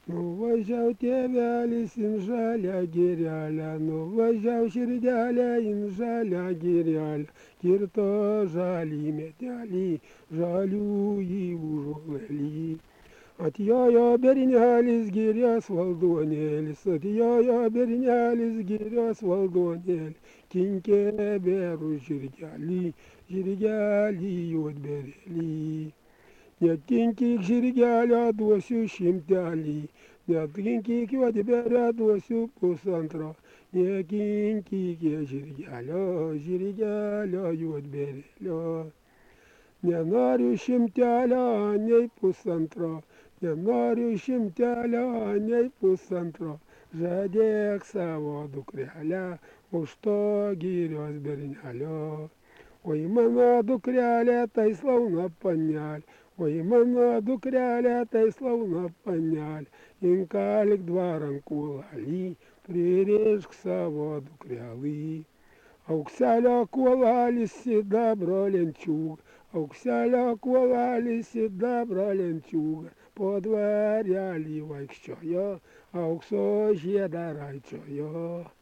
Nuvažiavo tėvelis in žalią girelę, nuvažiavo širdelę in žalią girelę, kirto žalį medelį, žaliųjį užuolėlį. Atjojo bernelis girios valduonėlis, atjojo bernelis girios valduonėlis, kinkė berų žirgelį, žirgelį juodberėlį. Netinkyk žirgelio duosiu šimtelį, netinkyk juodberio duosiu pusantro, nekinkyk žirgelio, žirgelio juodberėlio. Nenoriu šimtelio, nei pusantro, nenoriu šimtelio, nei pusantro, žadėk savo dukrelę už to girios bernelio. Oi mano dukrelė, tai slauna panelė, oi mano dukrelė, tai slauna panelė, inkalk dvaran kuolelį, pririšk savo dukrelį. Aukselio kuolelis sidabro lenciūga, aukselio kuolelis sidabro lenciūga, po dvarelį vaikščiojo, aukso žiedą raičiojo.